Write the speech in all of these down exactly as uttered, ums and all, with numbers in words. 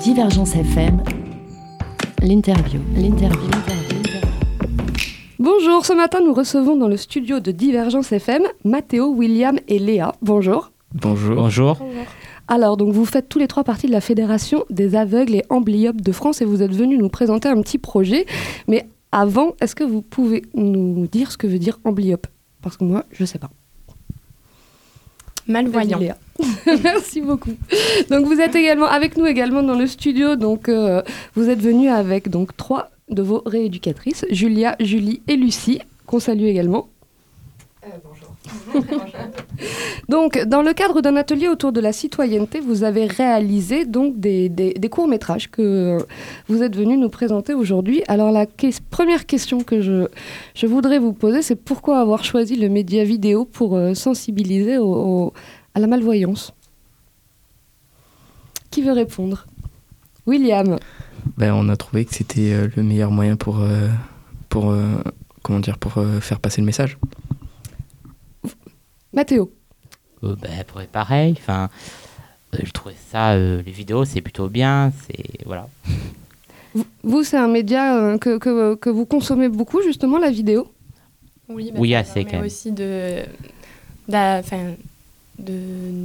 Divergence F M, l'interview, l'interview, l'interview. Bonjour, ce matin nous recevons dans le studio de Divergence F M Mathéo, William et Léa. Bonjour. Bonjour. Bonjour. Alors, donc vous faites tous les trois partie de la Fédération des aveugles et amblyopes de France et vous êtes venus nous présenter un petit projet. Mais avant, est-ce que vous pouvez nous dire ce que veut dire amblyope ? Parce que moi, je ne sais pas. Malvoyant. Léa. Merci beaucoup. Donc vous êtes également avec nous également dans le studio. Donc euh, vous êtes venus avec donc trois de vos rééducatrices, Julia, Julie et Lucie, qu'on salue également. Euh, bonjour. Donc, dans le cadre d'un atelier autour de la citoyenneté, vous avez réalisé donc des, des, des courts-métrages que vous êtes venus nous présenter aujourd'hui. Alors, la que- première question que je, je voudrais vous poser, c'est pourquoi avoir choisi le média vidéo pour euh, sensibiliser au, au, à la malvoyance ? Qui veut répondre ? William. Ben, on a trouvé que c'était euh, le meilleur moyen pour, euh, pour, euh, comment dire, pour euh, faire passer le message. Mathéo. Euh, bah, pour être pareil, enfin, euh, je trouvais ça, euh, les vidéos, c'est plutôt bien, c'est voilà. Vous, vous, c'est un média euh, que, que, que vous consommez beaucoup, justement, la vidéo ? Oui, bah, Oui, ça assez, permet quand même. aussi de, d'a- enfin, de,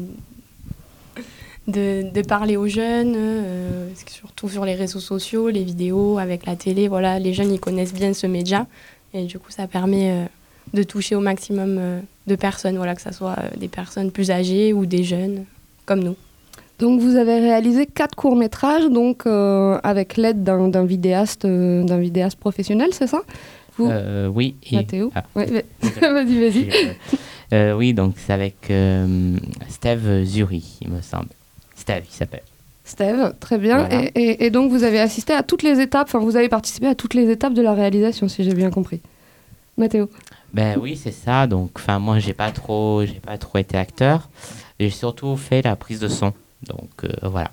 de, de parler aux jeunes, euh, surtout sur les réseaux sociaux, les vidéos, avec la télé. Voilà, les jeunes, ils connaissent bien ce média. Et du coup, ça permet euh, de toucher au maximum euh, de personnes, voilà, que ce soit euh, des personnes plus âgées ou des jeunes, comme nous. Donc vous avez réalisé quatre courts-métrages donc, euh, avec l'aide d'un, d'un, vidéaste, euh, d'un vidéaste professionnel, c'est ça ? Vous, Euh, oui. et- Mathéo ah, ouais, mais- Vas-y, vas-y. euh, euh, oui, donc c'est avec euh, Steve Zuri, il me semble. Steve, il s'appelle. Steve, très bien. Voilà. Et, et, et donc vous avez assisté à toutes les étapes, enfin vous avez participé à toutes les étapes de la réalisation, si j'ai bien compris. Mathéo. Ben oui, c'est ça. Donc, enfin, moi, j'ai pas trop, j'ai pas trop été acteur. J'ai surtout fait la prise de son. Donc euh, voilà.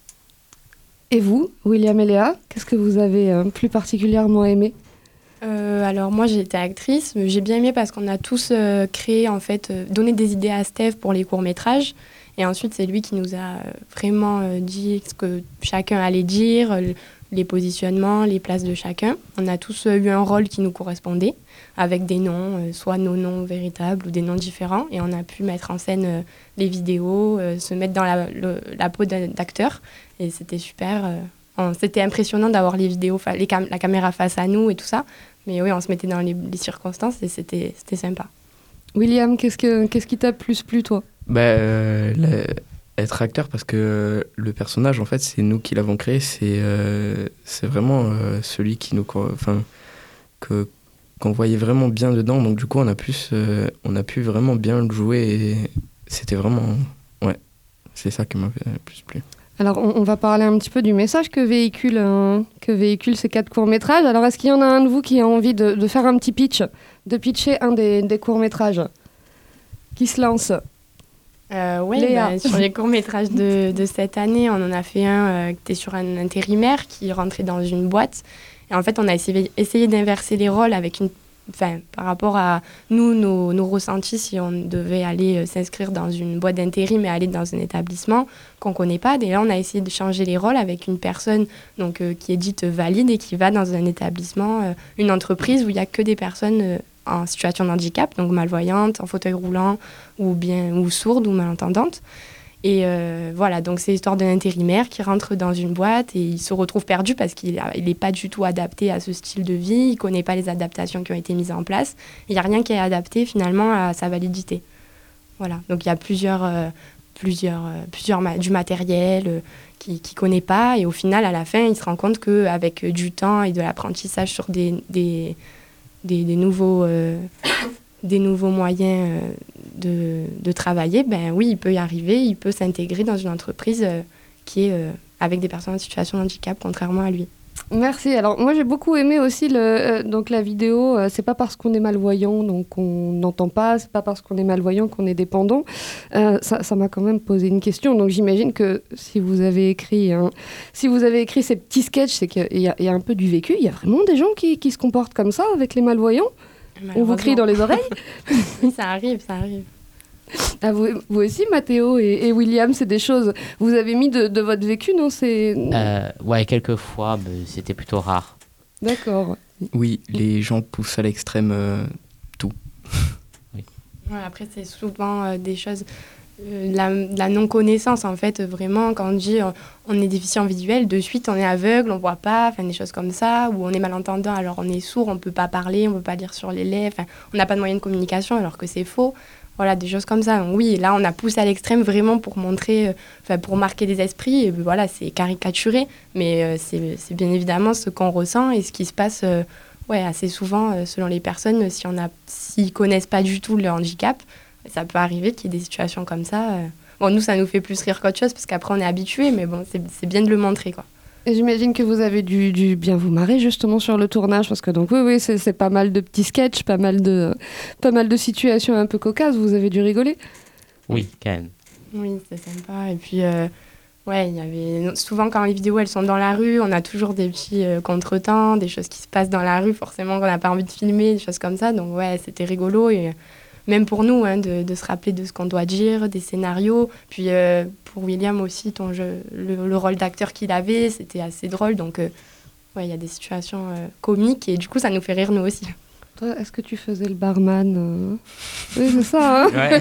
Et vous, William et Léa, qu'est-ce que vous avez euh, plus particulièrement aimé ? Euh, alors moi j'ai été actrice, mais j'ai bien aimé parce qu'on a tous euh, créé, en fait, euh, donné des idées à Steve pour les courts-métrages. Et ensuite c'est lui qui nous a euh, vraiment euh, dit ce que chacun allait dire, euh, les positionnements, les places de chacun. On a tous euh, eu un rôle qui nous correspondait, avec des noms, euh, soit nos noms véritables ou des noms différents. Et on a pu mettre en scène euh, les vidéos, euh, se mettre dans la, le- la peau d'un- d'acteur. Et c'était super. euh, on- c'était impressionnant d'avoir les vidéos, fa- les cam- la caméra face à nous et tout ça. Mais oui, on se mettait dans les, les circonstances et c'était, c'était sympa. William, qu'est-ce, que, qu'est-ce qui t'a plus plu, toi ? Ben, euh, la- être acteur, parce que euh, le personnage, en fait, c'est nous qui l'avons créé. C'est, euh, c'est vraiment euh, celui qui nous, cor- enfin, que, qu'on voyait vraiment bien dedans. Donc du coup, on a pu, se- on a pu vraiment bien le jouer. Et c'était vraiment... Ouais, c'est ça qui m'a le plus plu. Alors, on, on va parler un petit peu du message que véhiculent, euh, que véhiculent ces quatre courts-métrages. Alors, est-ce qu'il y en a un de vous qui a envie de, de faire un petit pitch, de pitcher un des, des courts-métrages ? Qui se lance ? Euh, oui, Léa. bah, sur les courts-métrages de, de cette année, on en a fait un euh, qui était sur un intérimaire qui rentrait dans une boîte. Et en fait, on a essayé, essayé d'inverser les rôles avec une, enfin, par rapport à nous, nos, nos ressentis, si on devait aller euh, s'inscrire dans une boîte d'intérim et aller dans un établissement qu'on ne connaît pas. Et là, on a essayé de changer les rôles avec une personne donc, euh, qui est dite valide et qui va dans un établissement, euh, une entreprise où il n'y a que des personnes euh, en situation de handicap, donc malvoyantes, en fauteuil roulant ou bien ou sourdes ou malentendantes. Et euh, voilà, donc c'est l'histoire d'un intérimaire qui rentre dans une boîte et il se retrouve perdu parce qu'il n'est pas du tout adapté à ce style de vie, il ne connaît pas les adaptations qui ont été mises en place. Il n'y a rien qui est adapté finalement à sa validité. Voilà, donc il y a plusieurs, euh, plusieurs, euh, plusieurs ma- du matériel euh, qu'il ne connaît pas et au final, à la fin, il se rend compte qu'avec euh, du temps et de l'apprentissage sur des, des, des, des, nouveaux, euh, des nouveaux moyens euh, de, de travailler, ben oui, il peut y arriver, il peut s'intégrer dans une entreprise euh, qui est euh, avec des personnes en situation de handicap, contrairement à lui. Merci. Alors, moi, j'ai beaucoup aimé aussi le, euh, donc, la vidéo. Euh, c'est pas parce qu'on est malvoyant donc on n'entend pas, c'est pas parce qu'on est malvoyant qu'on est dépendant. Euh, ça, ça m'a quand même posé une question. Donc, j'imagine que si vous avez écrit, hein, si vous avez écrit ces petits sketchs, c'est qu'il y a, il y a un peu du vécu. Il y a vraiment des gens qui, qui se comportent comme ça avec les malvoyants. On vous crie dans les oreilles. Oui, ça arrive, ça arrive. Ah, vous, vous aussi, Mathéo et, et William, c'est des choses. Vous avez mis de, de votre vécu, non c'est... Euh, ouais, quelques fois, mais c'était plutôt rare. D'accord. Oui, les gens poussent à l'extrême euh, tout. Oui. Ouais, après, c'est souvent euh, des choses, euh, de la, de la non-connaissance, en fait. Vraiment, quand on dit euh, on est déficient visuel, de suite, on est aveugle, on ne voit pas, enfin, des choses comme ça. Ou on est malentendant, alors on est sourd, on ne peut pas parler, on ne peut pas lire sur les lèvres. On n'a pas de moyen de communication, alors que c'est faux. Voilà, des choses comme ça. Donc oui, là, on a poussé à l'extrême vraiment pour montrer, enfin, euh, pour marquer des esprits. Et voilà, c'est caricaturé, mais euh, c'est, c'est bien évidemment ce qu'on ressent et ce qui se passe euh, ouais, assez souvent euh, selon les personnes. Si on a, s'ils connaissent pas du tout le handicap, ça peut arriver qu'il y ait des situations comme ça. Euh. Bon, nous, ça nous fait plus rire qu'autre chose parce qu'après, on est habitués, mais bon, c'est, c'est bien de le montrer, quoi. Et j'imagine que vous avez dû, dû bien vous marrer justement sur le tournage, parce que donc oui, oui, c'est, c'est pas mal de petits sketchs, pas mal de, pas mal de situations un peu cocasses. Vous avez dû rigoler. Oui, quand même. Oui, c'est sympa. Et puis, euh, ouais, il y avait souvent quand les vidéos elles sont dans la rue, on a toujours des petits euh, contretemps, des choses qui se passent dans la rue, forcément qu'on n'a pas envie de filmer, des choses comme ça. Donc ouais, c'était rigolo et même pour nous hein, de, de se rappeler de ce qu'on doit dire, des scénarios. Puis euh, pour William aussi, ton jeu, le, le rôle d'acteur qu'il avait, c'était assez drôle. Donc euh, ouais, il y a des situations euh, comiques et du coup ça nous fait rire nous aussi. Toi, est-ce que tu faisais le barman euh... Oui, c'est ça, hein. Ouais.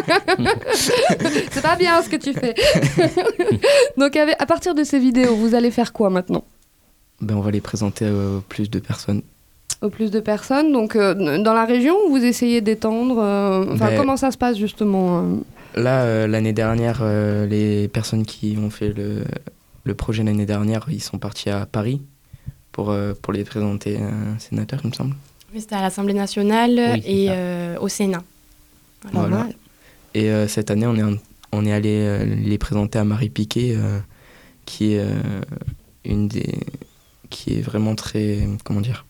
C'est pas bien ce que tu fais. Donc, avec, à partir de ces vidéos, vous allez faire quoi maintenant ? Ben, on va les présenter à plus de personnes. Au plus de personnes. Donc, euh, dans la région, vous essayez d'étendre euh... Enfin, ben, comment ça se passe, justement euh... Là, euh, l'année dernière, euh, les personnes qui ont fait le, le projet l'année dernière, ils sont partis à Paris pour, euh, pour les présenter à un sénateur, il me semble. C'était à l'Assemblée nationale oui, et euh, au Sénat. Voilà. Voilà. Et euh, cette année, on est, en, on est allé euh, les présenter à Marie Piquet, euh, qui est euh, une des, qui est vraiment très, comment dire,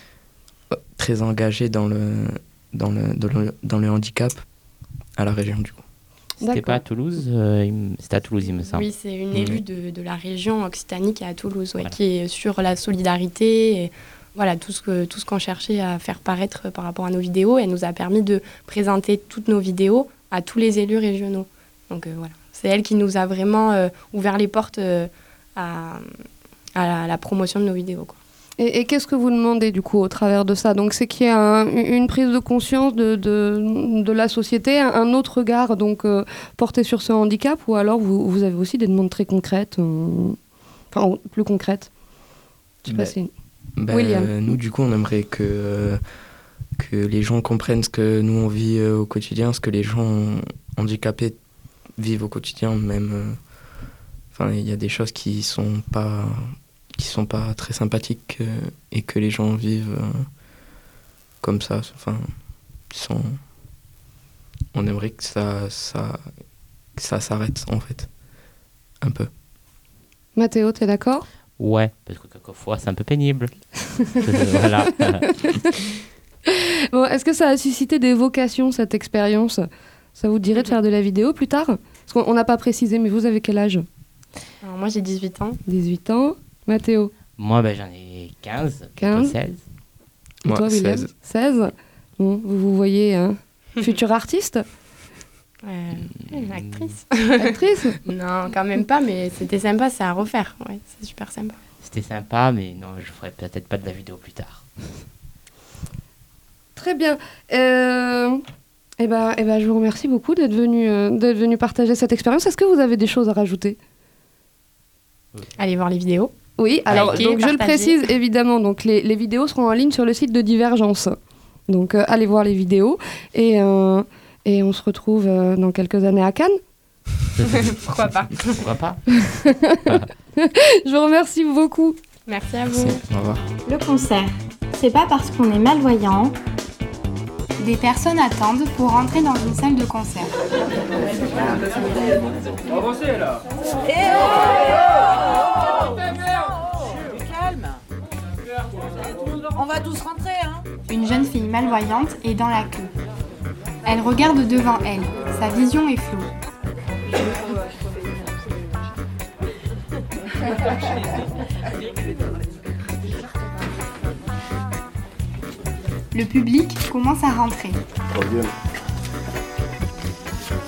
très engagée dans le, dans le, dans le, dans le handicap à la région du coup. C'était D'accord. pas à Toulouse, euh, il, c'était à Toulouse, il me semble. Oui, c'est une Mmh. élue de, de la région Occitanie qui est à Toulouse, ouais, Voilà. qui est sur la solidarité. Et, voilà, tout ce, que, tout ce qu'on cherchait à faire paraître par rapport à nos vidéos. Elle nous a permis de présenter toutes nos vidéos à tous les élus régionaux. Donc euh, voilà, c'est elle qui nous a vraiment euh, ouvert les portes euh, à, à la, la promotion de nos vidéos, quoi. Et, et qu'est-ce que vous demandez, du coup, au travers de ça ? Donc, c'est qu'il y a un, une prise de conscience de, de, de la société, un, un autre regard donc, euh, porté sur ce handicap, ou alors vous, vous avez aussi des demandes très concrètes, euh, enfin, plus concrètes. Je sais pas Ben, si... Ben, William. euh, nous, du coup, on aimerait que, euh, que les gens comprennent ce que nous, on vit euh, au quotidien, ce que les gens handicapés vivent au quotidien. Même, enfin, euh, il y a des choses qui sont pas, qui sont pas très sympathiques euh, et que les gens vivent euh, comme ça. Enfin, sans... On aimerait que ça, ça, que ça s'arrête, en fait. Un peu. Mathéo, t'es d'accord ? Ouais, parce que quelquefois c'est un peu pénible. Voilà. Bon, est-ce que ça a suscité des vocations, cette expérience ? Ça vous dirait de faire de la vidéo plus tard ? Parce qu'on n'a pas précisé, mais vous avez quel âge ? Alors, moi, j'ai dix-huit ans. dix-huit ans. Mathéo ? Moi, ben, j'en ai quinze, quinze. seize. Et Moi, toi, William ? seize. seize. Bon, vous vous voyez, hein, futur artiste ? Euh, une actrice. Actrice ? Non, quand même pas, mais c'était sympa, c'est à refaire. Ouais, c'est super sympa. C'était sympa, mais non, je ferai peut-être pas de la vidéo plus tard. Très bien. Euh... Eh ben, eh ben, je vous remercie beaucoup d'être venu, euh, d'être venu partager cette expérience. Est-ce que vous avez des choses à rajouter ? Allez voir les vidéos. Oui, alors Likez, donc, je le partagez. précise évidemment, donc les, les vidéos seront en ligne sur le site de Divergence. Donc euh, allez voir les vidéos et, euh, et on se retrouve euh, dans quelques années à Cannes. Pourquoi pas. Pourquoi pas ? Je vous remercie beaucoup. Merci à Merci. vous. Au revoir. Le concert, c'est pas parce qu'on est malvoyant. Des personnes attendent pour rentrer dans une salle de concert. Calme. On va tous rentrer, hein. Une jeune fille malvoyante est dans la queue. Elle regarde devant elle. Sa vision est floue. Le public commence à rentrer.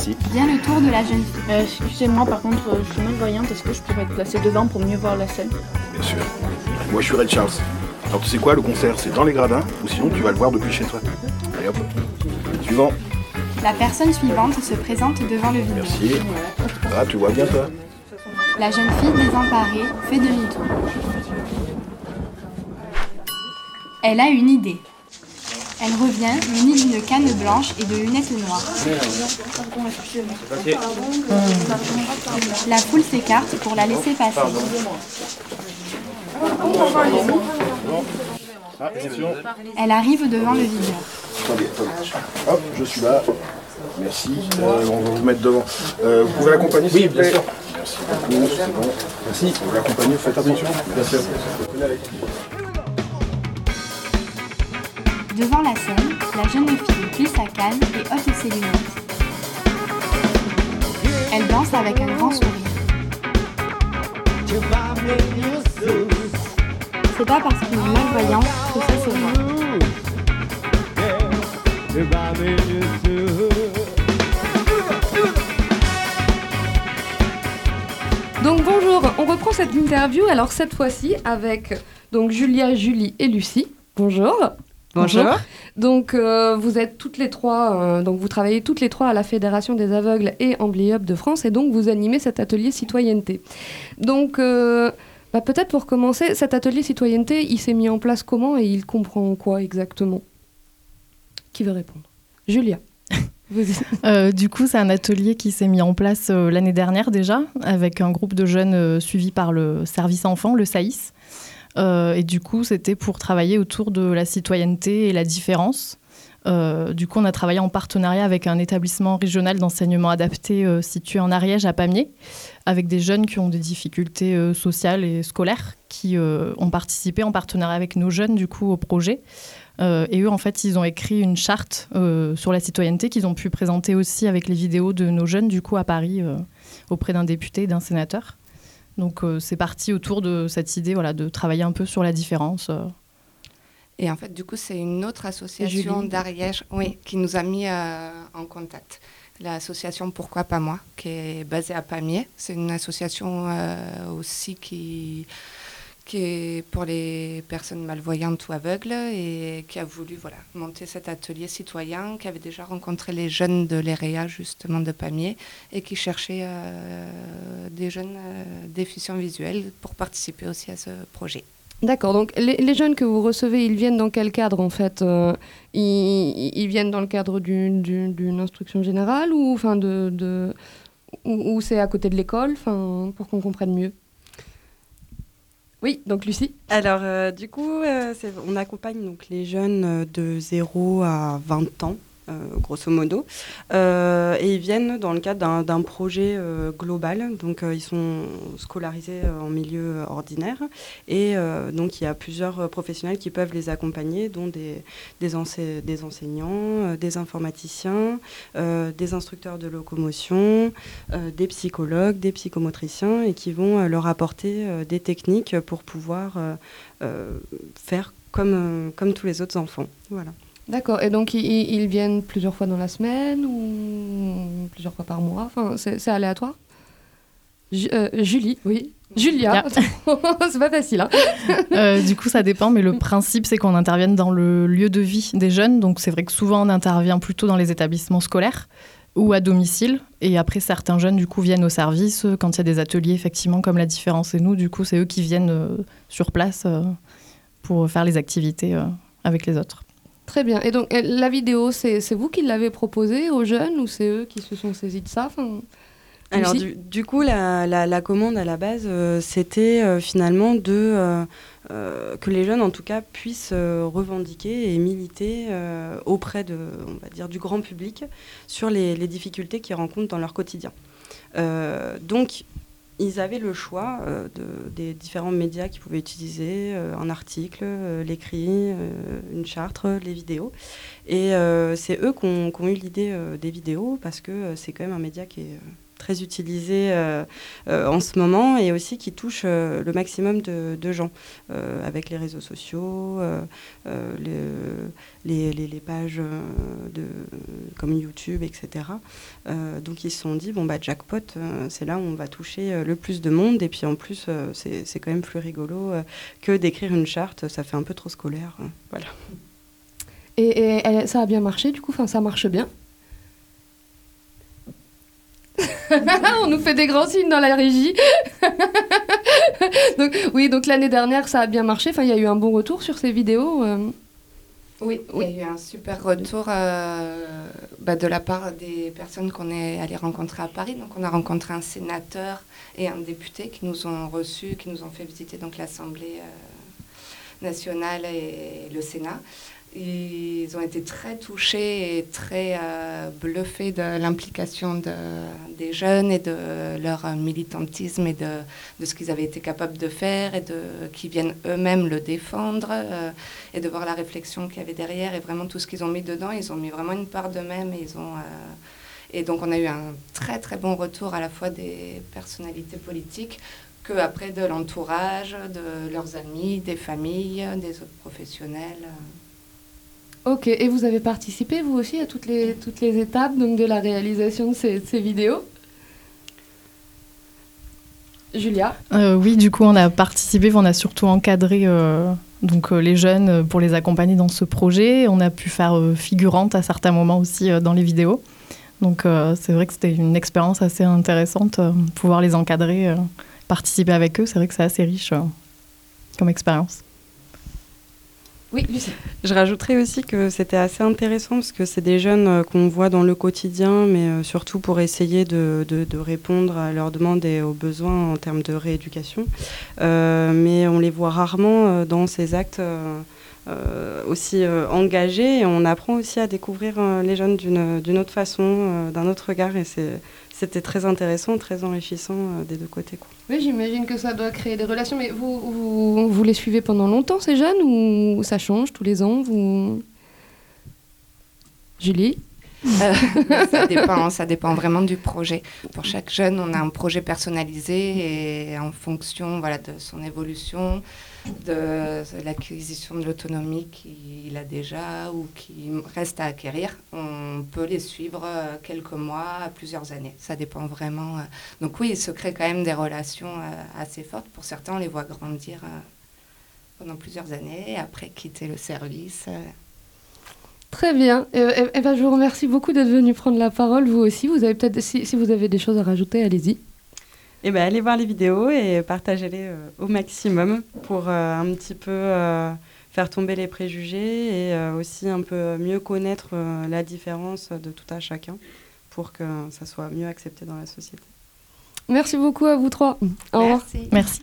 Merci. vient le tour de la jeune fille. Euh, excusez-moi, par contre, euh, je suis malvoyante. Est-ce que je pourrais être placée devant pour mieux voir la scène? Bien sûr. Moi, je suis Red Charles. Alors, tu sais quoi, le concert, c'est dans les gradins, ou sinon, tu vas le voir depuis chez toi. Allez hop. Suivant. La personne suivante se présente devant le videur. Merci. Ah, tu vois bien, toi? La jeune fille désemparée fait demi-tour. Elle a une idée. Elle revient munie d'une canne blanche et de lunettes noires. La foule s'écarte pour la laisser passer. Ah, attention. Elle arrive devant le videur. Attendez, attendez. Hop, je suis là. Merci. Euh, on va vous mettre devant. Euh, vous pouvez l'accompagner, s'il vous plaît? Merci beaucoup, c'est bon. Merci. Vous l'accompagnez, faites attention. Bien sûr. Devant la scène, la jeune fille plie sa canne et ôte ses lunettes. Elle danse avec un grand sourire. C'est pas parce qu'on est malvoyant que ça se voit. Donc bonjour, on reprend cette interview, alors cette fois-ci avec donc Julia, Julie et Lucie. Bonjour. Bonjour. Bonjour. Donc euh, vous êtes toutes les trois, euh, donc vous travaillez toutes les trois à la Fédération des aveugles et Amblyop de France et donc vous animez cet atelier citoyenneté. Donc euh, bah, peut-être pour commencer, cet atelier citoyenneté, il s'est mis en place comment et il comprend quoi exactement? Qui veut répondre? Julia. euh, du coup, c'est un atelier qui s'est mis en place euh, l'année dernière déjà, avec un groupe de jeunes euh, suivis par le service enfant, le S A I S. Euh, et du coup, c'était pour travailler autour de la citoyenneté et la différence. Euh, du coup, on a travaillé en partenariat avec un établissement régional d'enseignement adapté euh, situé en Ariège, à Pamiers, avec des jeunes qui ont des difficultés euh, sociales et scolaires, qui euh, ont participé en partenariat avec nos jeunes, du coup, au projet. Euh, et eux, en fait, ils ont écrit une charte euh, sur la citoyenneté qu'ils ont pu présenter aussi avec les vidéos de nos jeunes, du coup, à Paris, euh, auprès d'un député et d'un sénateur. Donc, euh, c'est parti autour de cette idée, voilà, de travailler un peu sur la différence. Euh. Et en fait, du coup, c'est une autre association d'Ariège, oui, qui nous a mis euh, en contact. L'association Pourquoi pas moi, qui est basée à Pamiers. C'est une association euh, aussi qui... qui est pour les personnes malvoyantes ou aveugles et qui a voulu voilà, monter cet atelier citoyen, qui avait déjà rencontré les jeunes de l'E R E A, justement de Pamiers, et qui cherchait euh, des jeunes euh, déficients visuels pour participer aussi à ce projet. D'accord, donc les, les jeunes que vous recevez, ils viennent dans quel cadre en fait? euh, ils, ils viennent dans le cadre d'une, d'une, d'une instruction générale ou, enfin, de, de, ou, ou c'est à côté de l'école, enfin, pour qu'on comprenne mieux? Oui, donc Lucie. Alors, euh, du coup, euh, c'est, on accompagne donc, les jeunes euh, de zéro à vingt ans, euh, grosso modo. Euh, et ils viennent dans le cadre d'un, d'un projet euh, global. Donc, euh, ils sont scolarisés euh, en milieu ordinaire. Et euh, donc, il y a plusieurs professionnels qui peuvent les accompagner, dont des, des, ense- des enseignants, euh, des informaticiens, euh, des instructeurs de locomotion, euh, des psychologues, des psychomotriciens, et qui vont euh, leur apporter euh, des techniques pour pouvoir euh, euh, faire comme, euh, comme tous les autres enfants. Voilà. D'accord, et donc ils, ils viennent plusieurs fois dans la semaine ou plusieurs fois par mois, enfin, c'est, c'est aléatoire? Ju- euh, Julie, oui. Julia, c'est pas facile. Hein. euh, du coup, ça dépend, mais le principe, c'est qu'on intervienne dans le lieu de vie des jeunes. Donc, c'est vrai que souvent, on intervient plutôt dans les établissements scolaires ou à domicile. Et après, certains jeunes, du coup, viennent au service quand il y a des ateliers, effectivement, comme La Différence et nous. Du coup, c'est eux qui viennent euh, sur place euh, pour faire les activités euh, avec les autres. Très bien. Et donc, la vidéo, c'est, c'est vous qui l'avez proposée aux jeunes ou c'est eux qui se sont saisis de ça? Enfin, Alors, du, du coup, la, la, la commande à la base, euh, c'était euh, finalement de, euh, euh, que les jeunes, en tout cas, puissent euh, revendiquer et militer euh, auprès de, on va dire, du grand public sur les, les difficultés qu'ils rencontrent dans leur quotidien. Euh, donc, ils avaient le choix euh, de, des différents médias qu'ils pouvaient utiliser, euh, un article, euh, l'écrit, euh, une charte, les vidéos. Et euh, c'est eux qui ont, qui ont eu l'idée euh, des vidéos parce que euh, c'est quand même un média qui est, très utilisé euh, euh, en ce moment et aussi qui touche euh, le maximum de, de gens euh, avec les réseaux sociaux, euh, euh, les, les, les pages de, comme YouTube, et cetera. Euh, donc ils se sont dit, bon bah jackpot, euh, c'est là où on va toucher euh, le plus de monde et puis en plus euh, c'est, c'est quand même plus rigolo euh, que d'écrire une charte, ça fait un peu trop scolaire. Hein, voilà. Et, et elle, ça a bien marché du coup, enfin ça marche bien. On nous fait des grands signes dans la régie. donc, oui, donc l'année dernière, ça a bien marché. Enfin, il y a eu un bon retour sur ces vidéos. Euh... Oui, oui, il y a eu un super retour euh, bah, de la part des personnes qu'on est allé rencontrer à Paris. Donc, on a rencontré un sénateur et un député qui nous ont reçus, qui nous ont fait visiter donc l'Assemblée euh, nationale et le Sénat. Ils ont été très touchés et très euh, bluffés de l'implication de, des jeunes et de leur militantisme et de, de ce qu'ils avaient été capables de faire et de, qu'ils viennent eux-mêmes le défendre euh, et de voir la réflexion qu'il y avait derrière et vraiment tout ce qu'ils ont mis dedans. Ils ont mis vraiment une part d'eux-mêmes et, ils ont, euh, et donc on a eu un très très bon retour à la fois des personnalités politiques que après de l'entourage, de leurs amis, des familles, des autres professionnels. Ok, et vous avez participé, vous aussi, à toutes les, toutes les étapes donc, de la réalisation de ces, de ces vidéos ? Julia ? euh, Oui, du coup, on a participé, on a surtout encadré euh, donc, euh, les jeunes pour les accompagner dans ce projet. On a pu faire euh, figurante à certains moments aussi euh, dans les vidéos. Donc, euh, c'est vrai que c'était une expérience assez intéressante, euh, pouvoir les encadrer, euh, participer avec eux. C'est vrai que c'est assez riche euh, comme expérience. Oui, Lucie. Je rajouterais aussi que c'était assez intéressant parce que c'est des jeunes euh, qu'on voit dans le quotidien, mais euh, surtout pour essayer de, de, de répondre à leurs demandes et aux besoins en termes de rééducation. Euh, mais on les voit rarement euh, dans ces actes euh, euh, aussi euh, engagés. Et on apprend aussi à découvrir euh, les jeunes d'une, d'une autre façon, euh, d'un autre regard. Et c'est, c'était très intéressant, très enrichissant euh, des deux côtés, quoi. Oui, j'imagine que ça doit créer des relations. Mais vous, vous, vous les suivez pendant longtemps, ces jeunes, ou ça change tous les ans vous... Julie ? euh, ça dépend, ça dépend vraiment du projet. Pour chaque jeune, on a un projet personnalisé et en fonction voilà, de son évolution, de l'acquisition de l'autonomie qu'il a déjà ou qu'il reste à acquérir, on peut les suivre quelques mois à plusieurs années. Ça dépend vraiment. Donc oui, il se crée quand même des relations assez fortes. Pour certains, on les voit grandir pendant plusieurs années et après quitter le service. Très bien. Eh, eh, eh ben, je vous remercie beaucoup d'être venu prendre la parole, vous aussi. Vous avez peut-être, si, si vous avez des choses à rajouter, allez-y. Eh ben, allez voir les vidéos et partagez-les euh, au maximum pour euh, un petit peu euh, faire tomber les préjugés et euh, aussi un peu mieux connaître euh, la différence de tout à chacun pour que ça soit mieux accepté dans la société. Merci beaucoup à vous trois. Au revoir. Merci. Merci.